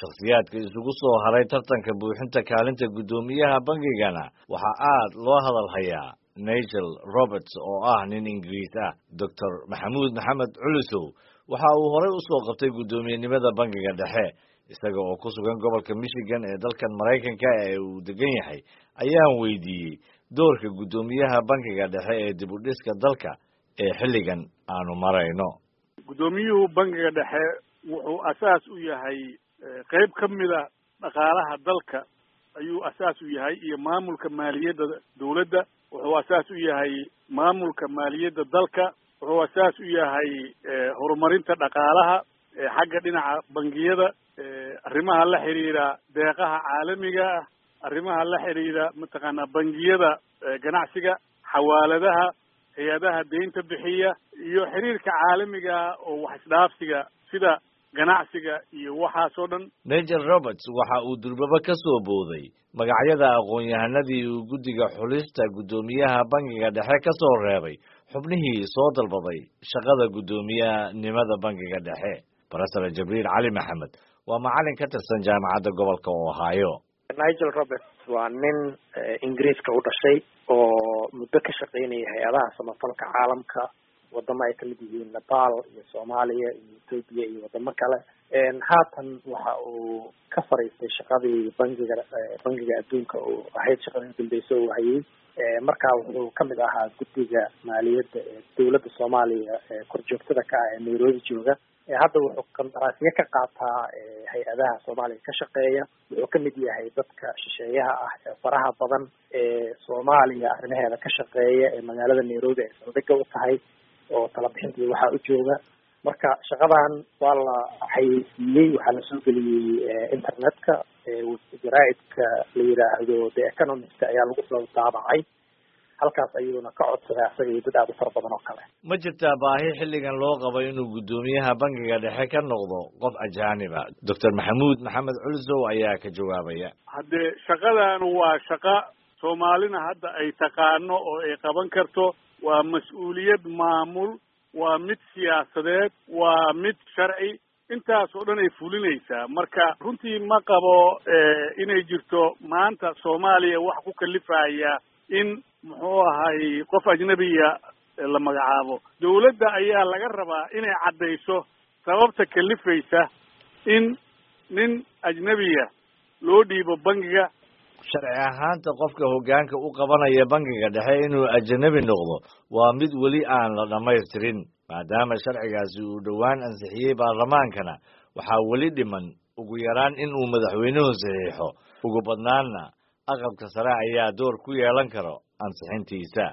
shakhsiyaadka isugu soo haray tartanka buuxinta kaalinta guddoomiyaha bangigana waxaa aad loo hadal hayaa Nigel Roberts oo ah nin Ingiriis ah. Dr. Maxamuud Maxamed Culusow waxa uu horey u soo qabtay guddoomiyenimada bangiga dhexe isaga oo ku sugan gobolka Michigan ee dalkan Mareykanka ee uu degan yahay ayaan weydiiyey doorka guddoomiyaha bangiga dhexe ee dib u dhiska dalka ee xilligan aanu marayno. guddoomiyuhu bangiga dhexe wuxuu asaas u yahay qayb ka mid ah dhaqaalaha dalka ayuu asaas u yahay iyo maamulka maaliyadda dawladda. wuxuu asaas u yahay maamulka maaliyadda dalka. wuxuu asaas u yahay horumarinta dhaqaalaha xagga dhinaca bangiyada, arrimaha la xiriira deeqaha caalamiga ah, arrimaha la xiriira mataqaanaa bangiyada ganacsiga, xawaaladaha, hay-adaha deynta bixiya iyo xiriirka caalamiga oo wax isdhaafsiga sida ganacsiga iyo waxaasoo dhan. Nigel Roberts waxa uu durbaba ka soo booday magacyada aqoon-yahanadii uu guddiga xulista guddoomiyaha bangiga dhexe ka soo reebay xubnihii soo dalbaday shaqada guddoomiyanimada bangiga dhexe. Professor Jibriil Cali Maxamed waa macallin ka tirsan jaamacadda gobolka Ohio. Nigel Roberts waa nin Ingiriiska u dhashay oo muddo ka shaqeynaya hay-adaha samafalka caalamka wadamo ay kamid yihiin Nepal iyo Soomaaliya iyo Ethiopia iyo wadamo kale. haatan waxa uu ka fariistay shaqadii bangiga adduunka oo ahayd shaqadii dambeysay oo hayay. markaa wuxuu kamid ahaa guddiga maaliyadda ee dawladda Soomaaliya ee korjoogtada ka ah ee Nairobi jooga. hadda wuxuu qandaraasyo ka qaataa hay-adaha Soomaaliya ka shaqeeya. wuxuu kamid yahay dadka shisheeyaha ah ee faraha badan ee Soomaaliya arrimaheeda ka shaqeeya ee magaalada Nairobi ay saldhigga u tahay oo tala bixintii waxaa u jooga. marka shaqadan waa la xayeysiiyey, waxaa la soo geliyey internetka, jaraa'idka la yidhaahdo The Economist ayaa lagu soo daabacay. halkaas ayuuna ka codsaday asaga iyo dad aad u fara badan oo kale. Ma jirtaa baahi xilligan loo qabo inuu guddoomiyaha bangiga dhexe ka noqdo qof ajaanib ah? Dr. Maxamuud Maxamed Culusow ayaa ka jawaabaya. haddee shaqadan waa shaqo Soomaalina hadda ay taqaano oo ay qaban karto. waa mas-uuliyad maamul, waa mid siyaasadeed, waa mid sharci, intaas oo dhan ay fulinaysaa. marka runtii ma qabo inay jirto maanta Soomaaliya wax ku kalifaya in muxuu ahay qof ajnabiya la magacaabo. dawladda ayaa laga rabaa inay caddayso sababta kalifaysa in nin ajnabiya loo dhiibo bangiga. sharci ahaanta qofka hoggaanka u qabanaya bangiga dhexe inuu ajnabi noqdo waa mid weli aan la dhammaystirin. maadaama sharcigaasi uu dhowaan ansixiyey baarlamaankana waxaa weli dhiman ugu yaraan in uu madaxweynuhu saxiixo. ugu badnaanna aqalka sare ayaa door ku yeelan karo ansixintiisa.